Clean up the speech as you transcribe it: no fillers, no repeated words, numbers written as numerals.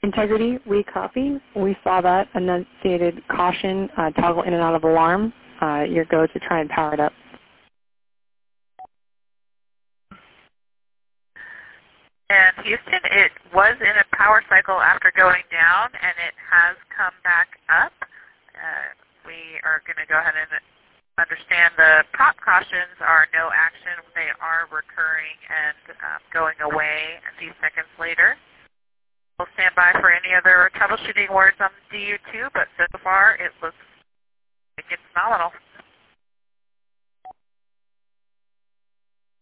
Integrity, weak copy. We saw that. Enunciated caution, toggle in and out of alarm. Your go to try and power it up. And Houston, it was in a power cycle after going down, and it has come back up. We are going to go ahead and understand the prop cautions are no action. They are recurring and going away a few seconds later. We'll stand by for any other troubleshooting words on DU2, but so far it looks like it's nominal.